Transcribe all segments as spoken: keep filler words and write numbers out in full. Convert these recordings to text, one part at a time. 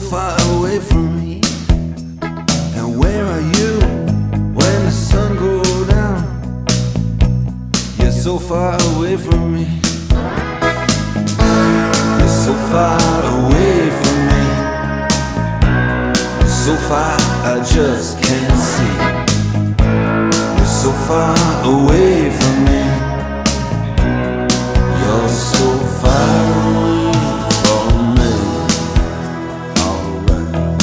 far away from me. And where are you when the sun goes down? You're so far away from me. You're so far away from me. So far I just can't see. You're so far away from me. You're so far away from me. Alright.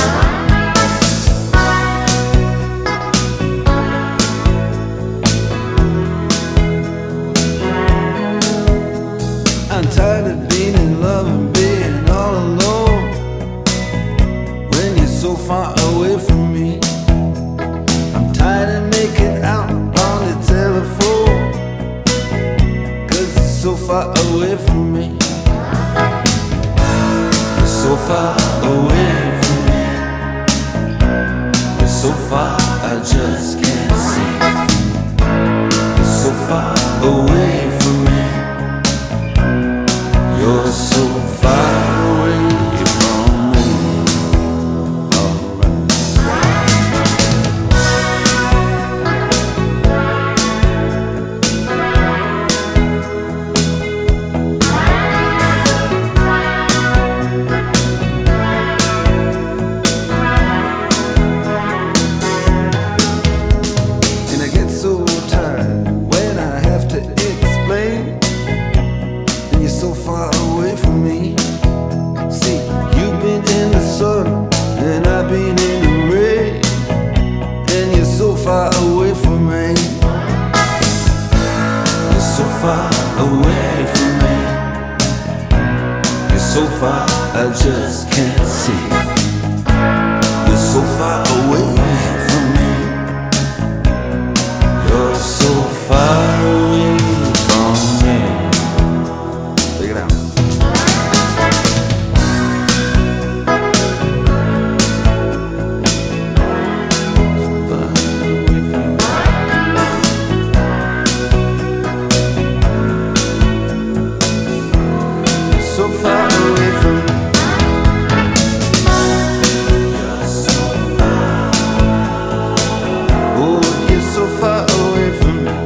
I'm tired of being in love and being all alone when you're so far away from me. I'm tired of making out on the telephone, 'cause you're so far away from me. You're so far away from me. You're so far I just can't see. You're so far away from me. You're so far away from me. Alright. And I get so tired when I have to explain. And you're so far away from me. See, you've been in the sun and I've been in the rain, and you're so far away from me. You're so far away from me. You're so far I just can't see. You're so far away from me. You're so far away from me. Take it out. So far away from me. Oh, you're so far away from me.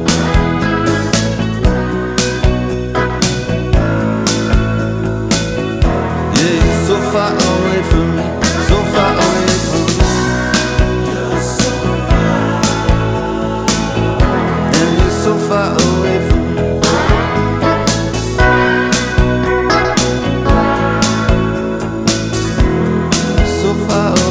Yeah, you're so far away from me. So far away from me. You're so far. And you're so far away from me. So far away.